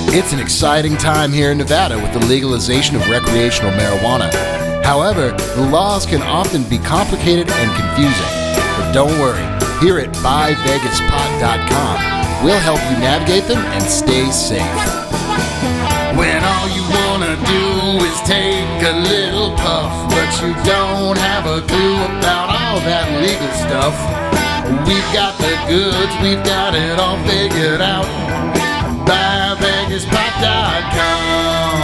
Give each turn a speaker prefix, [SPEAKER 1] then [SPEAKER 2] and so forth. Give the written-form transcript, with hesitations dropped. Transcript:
[SPEAKER 1] It's an exciting time here in Nevada with the legalization of recreational marijuana. However, the laws can often be complicated and confusing. But don't worry, here at BuyVegasPot.com, we'll help you navigate them and stay safe. When all you wanna do is take a little puff, but you don't have a clue about all that legal stuff, we've got the goods, we've got it all figured out. BuyVegasPot.com.